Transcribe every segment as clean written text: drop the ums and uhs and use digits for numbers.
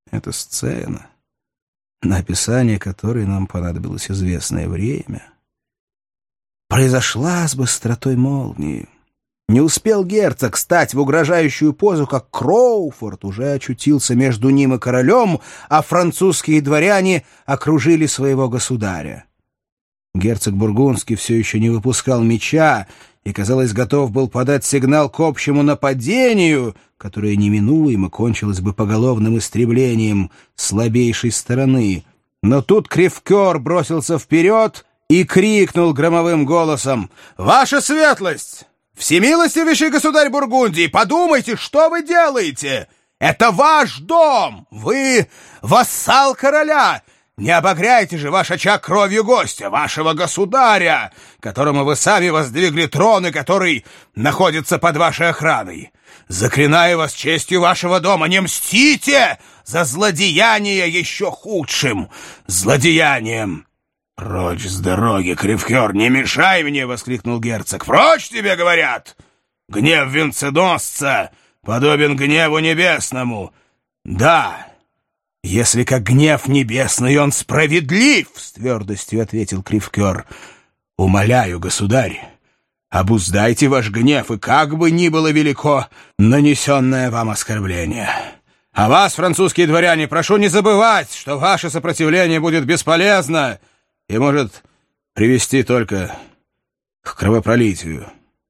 эта сцена, на описание которой нам понадобилось известное время, произошла с быстротой молнии. Не успел герцог стать в угрожающую позу, как Кроуфорд уже очутился между ним и королем, а французские дворяне окружили своего государя. Герцог Бургундский все еще не выпускал меча и, казалось, готов был подать сигнал к общему нападению, которое неминуемо кончилось бы поголовным истреблением слабейшей стороны. Но тут Кривкер бросился вперед и крикнул громовым голосом: «Ваша светлость! Всемилостивейший государь Бургундии, подумайте, что вы делаете! Это ваш дом! Вы вассал короля! Не обогряйте же ваш очаг кровью гостя, вашего государя, которому вы сами воздвигли трон и который находится под вашей охраной! Заклинаю вас честью вашего дома, не мстите за злодеяние еще худшим злодеянием!» «Прочь с дороги, Кривкер, не мешай мне!» — воскликнул герцог. «Прочь, тебе говорят! Гнев венценосца подобен гневу небесному. Да, если как гнев небесный он справедлив, — с твердостью ответил Кривкер. — Умоляю, государь, обуздайте ваш гнев, и как бы ни было велико нанесенное вам оскорбление. А вас, французские дворяне, прошу не забывать, что ваше сопротивление будет бесполезно и может привести только к кровопролитию.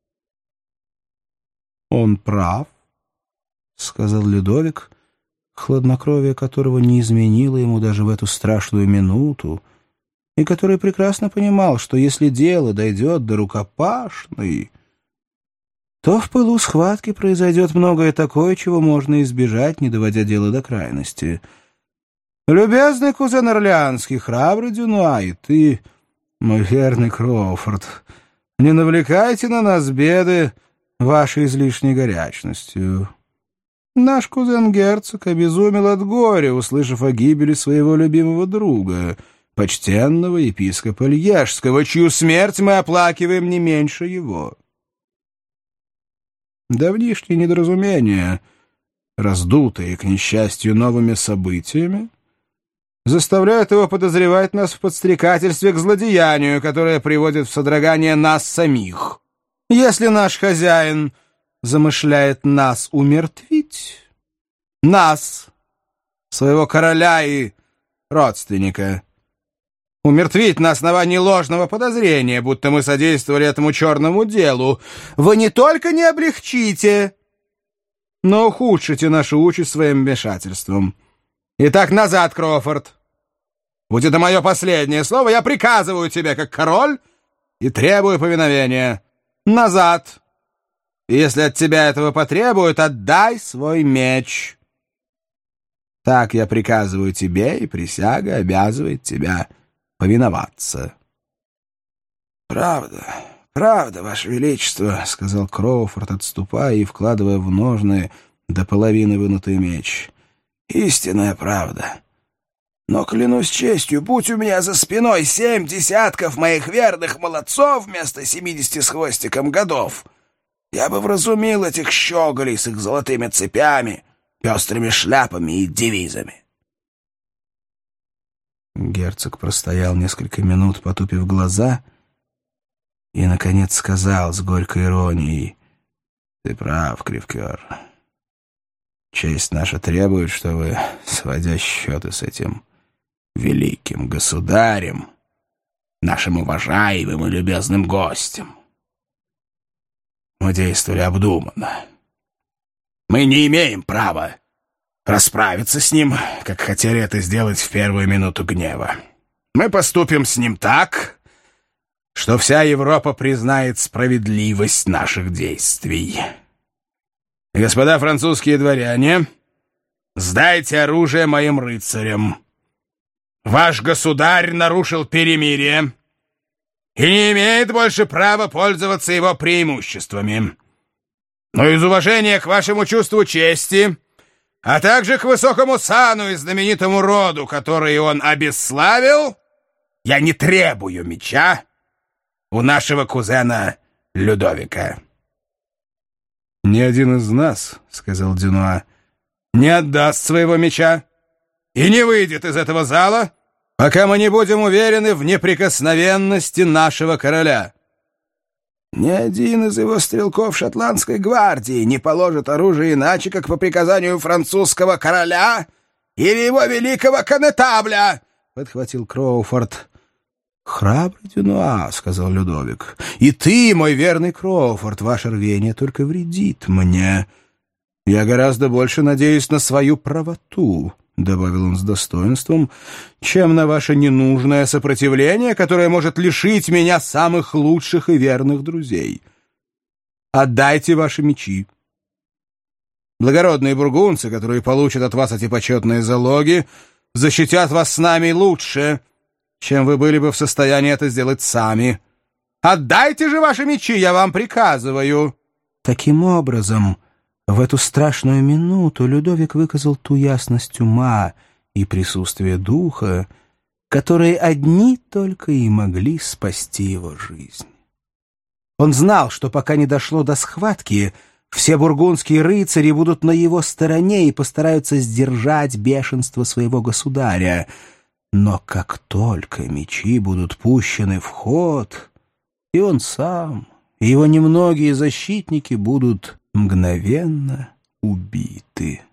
— Он прав, — сказал Людовик, хладнокровие которого не изменило ему даже в эту страшную минуту, и который прекрасно понимал, что если дело дойдет до рукопашной, то в пылу схватки произойдет многое такое, чего можно избежать, не доводя дело до крайности. «Любезный кузен Орлеанский, храбрый Дюнуа, и ты, мой верный Кроуфорд, не навлекайте на нас беды вашей излишней горячностью. Наш кузен-герцог обезумел от горя, услышав о гибели своего любимого друга, почтенного епископа Льежского, чью смерть мы оплакиваем не меньше его. Давнишние недоразумения, раздутые, к несчастью, новыми событиями, заставляют его подозревать нас в подстрекательстве к злодеянию, которое приводит в содрогание нас самих. Если наш хозяин замышляет нас умертвить, нас, своего короля и родственника, умертвить на основании ложного подозрения, будто мы содействовали этому черному делу, вы не только не облегчите, но ухудшите нашу участь своим вмешательством. Итак, назад, Кроуфорд. Будь это мое последнее слово, я приказываю тебе, как король, и требую повиновения. Назад. И если от тебя этого потребуют, отдай свой меч. Так я приказываю тебе, и присяга обязывает тебя повиноваться. — Правда, правда, Ваше Величество, — сказал Кроуфорд, отступая и вкладывая в ножны до половины вынутый меч. — Истинная правда. Но, клянусь честью, будь у меня за спиной 7 десятков моих верных молодцов вместо 70 с хвостиком годов, я бы вразумил этих щеголей с их золотыми цепями, пестрыми шляпами и девизами. Герцог простоял несколько минут, потупив глаза, и, наконец, сказал с горькой иронией: «Ты прав, Кривкер. Честь наша требует, чтобы, сводя счеты с этим великим государем, нашим уважаемым и любезным гостем, мы действовали обдуманно. Мы не имеем права расправиться с ним, как хотели это сделать в первую минуту гнева. Мы поступим с ним так, что вся Европа признает справедливость наших действий. Господа французские дворяне, сдайте оружие моим рыцарям. Ваш государь нарушил перемирие и не имеет больше права пользоваться его преимуществами. Но из уважения к вашему чувству чести, а также к высокому сану и знаменитому роду, который он обесславил, я не требую меча у нашего кузена Людовика». «Ни один из нас, — сказал Дюнуа, — не отдаст своего меча, и не выйдет из этого зала, пока мы не будем уверены в неприкосновенности нашего короля. Ни один из его стрелков шотландской гвардии не положит оружие иначе, как по приказанию французского короля или его великого конетабля, — подхватил Кроуфорд. — Храбрый Дюнуа, — сказал Людовик, — и ты, мой верный Кроуфорд, ваше рвение только вредит мне. Я гораздо больше надеюсь на свою правоту, — добавил он с достоинством, — чем на ваше ненужное сопротивление, которое может лишить меня самых лучших и верных друзей. Отдайте ваши мечи. Благородные бургундцы, которые получат от вас эти почетные залоги, защитят вас с нами лучше, чем вы были бы в состоянии это сделать сами. Отдайте же ваши мечи, я вам приказываю. Таким образом, в эту страшную минуту Людовик выказал ту ясность ума и присутствие духа, которые одни только и могли спасти его жизнь. Он знал, что пока не дошло до схватки, все бургундские рыцари будут на его стороне и постараются сдержать бешенство своего государя. Но как только мечи будут пущены в ход, и он сам, и его немногие защитники будут мгновенно убиты.